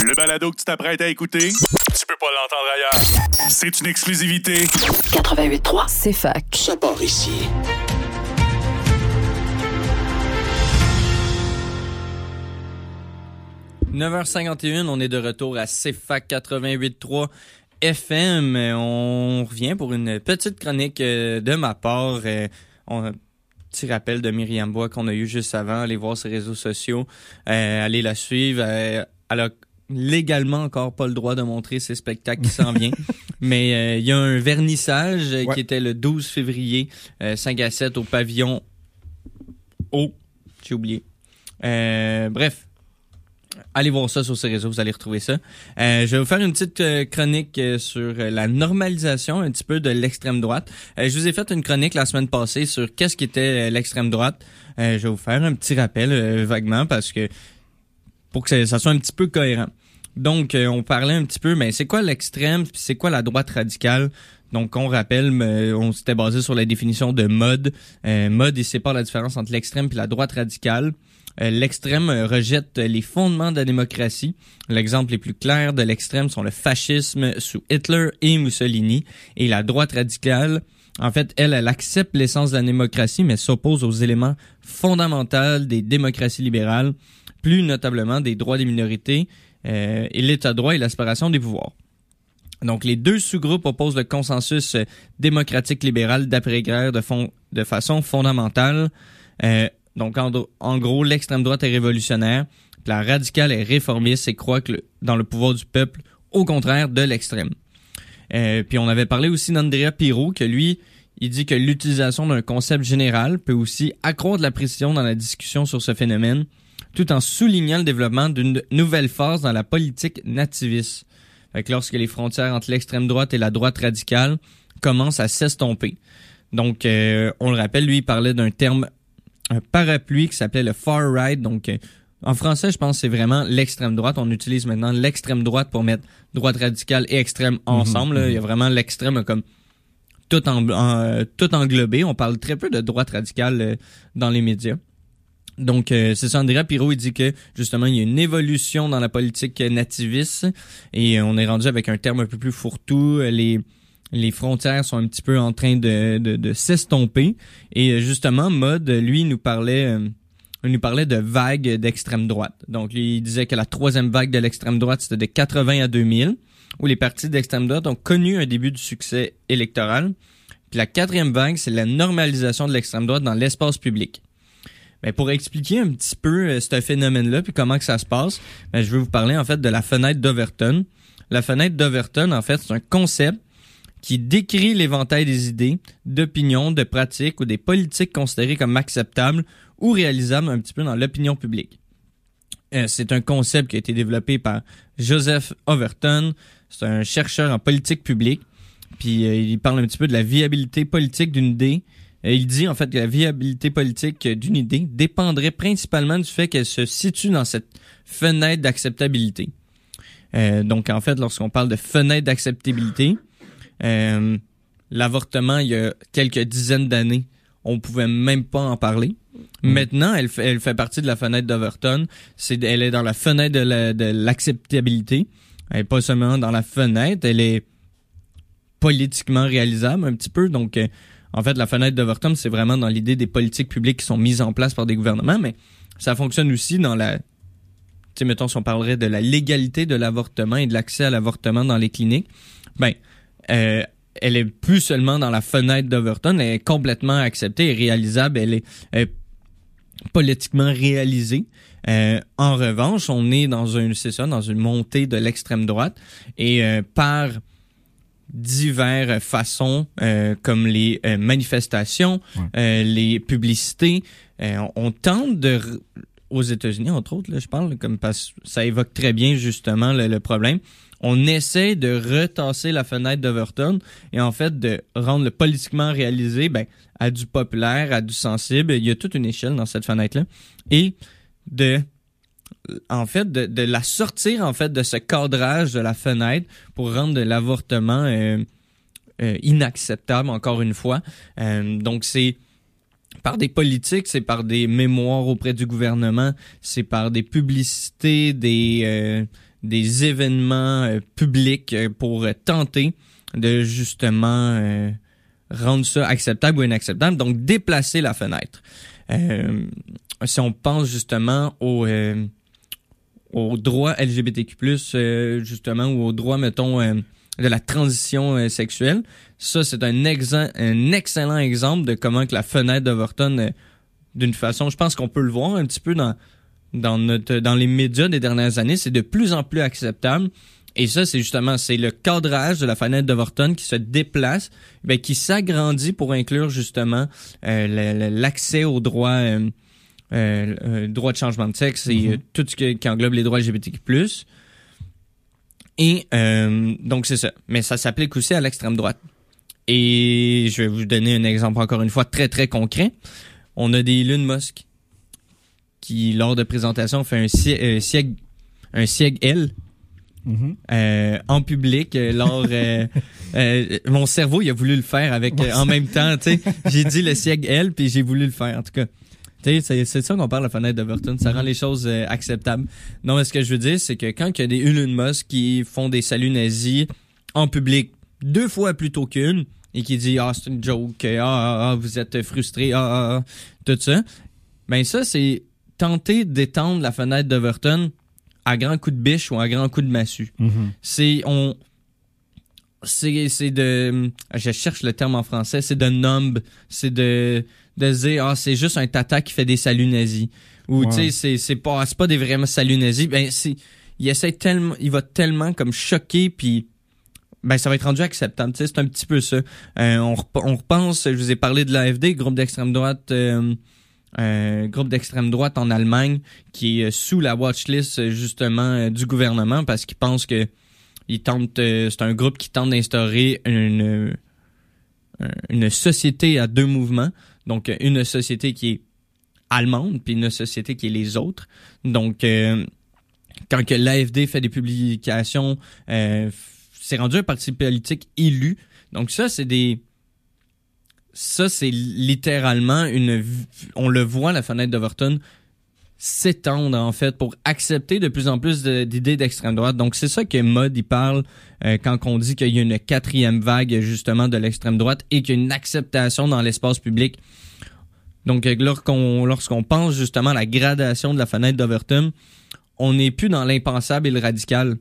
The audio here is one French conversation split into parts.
Le balado que tu t'apprêtes à écouter, tu peux pas l'entendre ailleurs. C'est une exclusivité. 88.3, c'est fac. Ça part ici. « 9h51, on est de retour à CFAC 88.3 FM. On revient pour une petite chronique de ma part. Un petit rappel de Myriam Bois qu'on a eu juste avant. Allez voir ses réseaux sociaux. Allez la suivre. Elle a légalement encore pas le droit de montrer ses spectacles qui s'en viennent. Mais il y a un vernissage qui était le 12 février, 5 à 7 au pavillon O. J'ai oublié. Bref. Allez voir ça sur ces réseaux, vous allez retrouver ça. Je vais vous faire une petite chronique sur la normalisation un petit peu de l'extrême droite. Je vous ai fait une chronique la semaine passée sur qu'est-ce qu'était l'extrême droite. Je vais vous faire un petit rappel vaguement parce que pour que ça soit un petit peu cohérent. Donc, on parlait un petit peu, mais c'est quoi l'extrême puis c'est quoi la droite radicale? Donc, on rappelle, on s'était basé sur la définition de Mode. Mode, il sépare la différence entre l'extrême puis la droite radicale. L'extrême rejette les fondements de la démocratie. L'exemple les plus clairs de l'extrême sont le fascisme sous Hitler et Mussolini. Et la droite radicale, en fait, elle accepte l'essence de la démocratie, mais s'oppose aux éléments fondamentaux des démocraties libérales, plus notablement des droits des minorités, et l'état de droit et la séparation des pouvoirs. Donc, les deux sous-groupes opposent le consensus démocratique libéral d'après-guerre de façon fondamentale. Donc, en gros, l'extrême droite est révolutionnaire, puis la radicale est réformiste et croit dans le pouvoir du peuple, au contraire de l'extrême. Puis on avait parlé aussi d'Andrea Pirro, que lui, il dit que l'utilisation d'un concept général peut aussi accroître la précision dans la discussion sur ce phénomène, tout en soulignant le développement d'une nouvelle phase dans la politique nativiste. Fait que lorsque les frontières entre l'extrême droite et la droite radicale commencent à s'estomper. Donc, on le rappelle, lui, il parlait d'un terme un parapluie qui s'appelait le far right. Donc, en français, je pense que c'est vraiment l'extrême droite. On utilise maintenant l'extrême droite pour mettre droite radicale et extrême ensemble. Il y a vraiment l'extrême comme tout englobé. On parle très peu de droite radicale dans les médias. Donc, c'est ça, Andrea Pirro, il dit que, justement, il y a une évolution dans la politique nativiste et on est rendu avec un terme un peu plus fourre-tout. Les frontières sont un petit peu en train de s'estomper. Et justement, Mode, lui, nous parlait de vagues d'extrême droite. Donc, lui, il disait que la troisième vague de l'extrême droite, c'était de 80 à 2000, où les partis d'extrême droite ont connu un début du succès électoral. Puis la quatrième vague, c'est la normalisation de l'extrême droite dans l'espace public. Mais pour expliquer un petit peu ce phénomène-là, puis comment que ça se passe, je vais vous parler en fait de la fenêtre d'Overton. La fenêtre d'Overton, en fait, c'est un concept qui décrit l'éventail des idées, d'opinions, de pratiques ou des politiques considérées comme acceptables ou réalisables un petit peu dans l'opinion publique. C'est un concept qui a été développé par Joseph Overton. C'est un chercheur en politique publique. Puis il parle un petit peu de la viabilité politique d'une idée. Il dit en fait que la viabilité politique d'une idée dépendrait principalement du fait qu'elle se situe dans cette fenêtre d'acceptabilité. Donc en fait, lorsqu'on parle de fenêtre d'acceptabilité, l'avortement, il y a quelques dizaines d'années, on pouvait même pas en parler. Maintenant, elle fait partie de la fenêtre d'Overton. Elle est dans la fenêtre de l'acceptabilité. Elle est pas seulement dans la fenêtre, elle est politiquement réalisable un petit peu. Donc, en fait, la fenêtre d'Overton, c'est vraiment dans l'idée des politiques publiques qui sont mises en place par des gouvernements, mais ça fonctionne aussi dans la... Tu sais, mettons, si on parlerait de la légalité de l'avortement et de l'accès à l'avortement dans les cliniques, elle est plus seulement dans la fenêtre d'Overton, elle est complètement acceptée et réalisable, elle est politiquement réalisée. En revanche, on est dans une montée de l'extrême droite et par diverses façons comme les manifestations, les publicités, on tente de aux États-Unis entre autres là, je parle comme parce que ça évoque très bien justement le problème. On essaie de retasser la fenêtre d'Overton et en fait de rendre le politiquement réalisé à du populaire, à du sensible. Il y a toute une échelle dans cette fenêtre-là. Et de la sortir en fait de ce cadrage de la fenêtre pour rendre de l'avortement inacceptable encore une fois. Donc c'est par des politiques, c'est par des mémoires auprès du gouvernement, c'est par des publicités, des des événements publics pour tenter de justement rendre ça acceptable ou inacceptable, donc déplacer la fenêtre. Si on pense justement aux droits LGBTQ+, justement, ou aux droits, mettons, de la transition sexuelle, ça, c'est un excellent exemple de comment que la fenêtre d'Overton, d'une façon, je pense qu'on peut le voir un petit peu dans les médias des dernières années, c'est de plus en plus acceptable. Et ça, c'est le cadrage de la fenêtre d'Overton qui se déplace, qui s'agrandit pour inclure justement l'accès aux droits, droits de changement de sexe et tout ce qui englobe les droits LGBTQ+. Et donc c'est ça. Mais ça s'applique aussi à l'extrême droite. Et je vais vous donner un exemple encore une fois très très concret. On a des Elon Musk qui, lors de présentation, fait un siège L. En public, mon cerveau il a voulu le faire avec en même temps, tu sais, j'ai dit le siège L puis j'ai voulu le faire en tout cas. Tu sais, c'est ça qu'on parle de la fenêtre d'Overton, ça rend les choses acceptables. Non, mais ce que je veux dire, c'est que quand il y a des Elon Musk qui font des saluts nazis en public 2 fois plutôt qu'une et qui dit c'est une joke, vous êtes frustré, tout ça. Ben ça c'est tenter d'étendre la fenêtre d'Overton à grands coups de biche ou à grands coups de massue. C'est de, je cherche le terme en français, c'est de numb, c'est de dire c'est juste un tata qui fait des saluts nazis, ou tu sais c'est pas des vrais saluts nazis. Ben il va tellement comme choquer, puis ben ça va être rendu acceptable. Tu sais, c'est un petit peu ça. On repense, je vous ai parlé de l'AfD, groupe d'extrême droite en Allemagne qui est sous la watchlist justement du gouvernement parce qu'ils pensent que c'est un groupe qui tente d'instaurer une société à 2 mouvements, donc une société qui est allemande puis une société qui est les autres. Donc quand que l'AfD fait des publications, c'est rendu un parti politique élu. Donc ça c'est littéralement on le voit, la fenêtre d'Overton s'étendre en fait pour accepter de plus en plus d'idées d'extrême droite. Donc c'est ça que Mod il parle quand on dit qu'il y a une 4e vague justement de l'extrême droite et qu'il y a une acceptation dans l'espace public. Donc lorsqu'on pense justement à la gradation de la fenêtre d'Overton, on n'est plus dans l'impensable et le radical.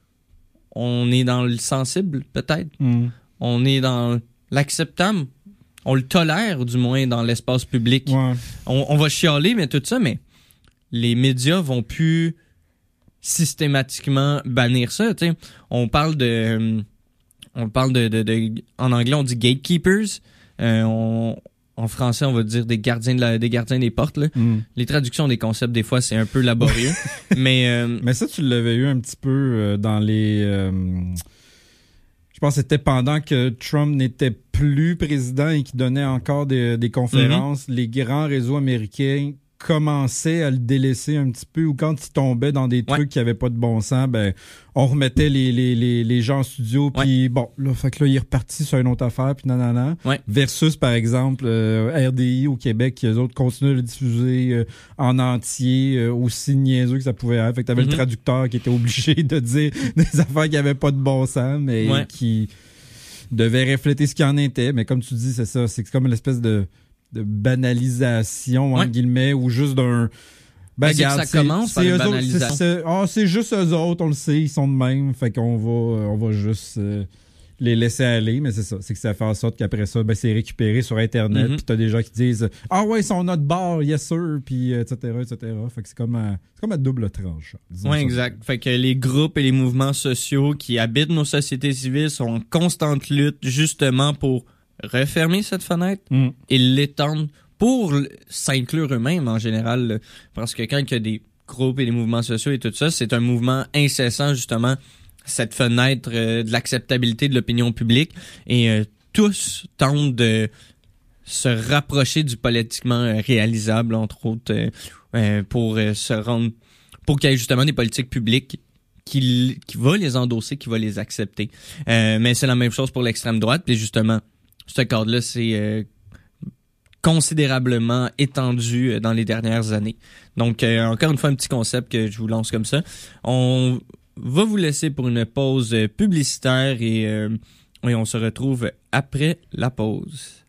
On est dans le sensible peut-être. On est dans l'acceptable. On le tolère, du moins, dans l'espace public. Ouais. On va chialer, mais tout ça, mais les médias vont plus systématiquement bannir ça, tu sais. On parle de en anglais, on dit gatekeepers. En français, on va dire des gardiens des portes, là. Les traductions des concepts, des fois, c'est un peu laborieux. mais ça, tu l'avais eu un petit peu dans les... Je pense que c'était pendant que Trump n'était plus président et qu'il donnait encore des conférences. Les grands réseaux américains commençaient à le délaisser un petit peu, ou quand il tombait dans des trucs qui avaient pas de bon sens, ben on remettait les gens en studio, puis bon, là, fait que là, il est reparti sur une autre affaire, puis nanana. Versus, par exemple, RDI au Québec, qui eux autres continuent de le diffuser en entier, aussi niaiseux que ça pouvait être. Fait que t'avais le traducteur qui était obligé de dire des affaires qui avaient pas de bon sens, mais qui devaient refléter ce qu'il en était. Mais comme tu dis, c'est ça, c'est comme une espèce de banalisation, entre guillemets, ou juste d'un... Ben, regarde, ça commence par une banalisation. C'est juste eux autres, on le sait, ils sont de même, fait qu'on va juste les laisser aller, mais c'est ça. C'est que ça fait en sorte qu'après ça, ben, c'est récupéré sur Internet, puis t'as des gens qui disent « Ah ouais, ils sont notre bord, yes sir », puis etc. Fait que c'est comme à double tranche. Oui, exact. Fait que les groupes et les mouvements sociaux qui habitent nos sociétés civiles sont en constante lutte, justement, pour refermer cette fenêtre et l'étendre pour s'inclure eux-mêmes en général. Parce que quand il y a des groupes et des mouvements sociaux et tout ça, c'est un mouvement incessant, justement, cette fenêtre de l'acceptabilité de l'opinion publique. Et tous tentent de se rapprocher du politiquement réalisable, entre autres, pour se rendre... pour qu'il y ait justement des politiques publiques qui va les endosser, qui va les accepter. Mais c'est la même chose pour l'extrême droite. Puis justement, ce cadre-là, c'est considérablement étendu dans les dernières années. Donc, encore une fois, un petit concept que je vous lance comme ça. va vous laisser pour une pause publicitaire et on se retrouve après la pause.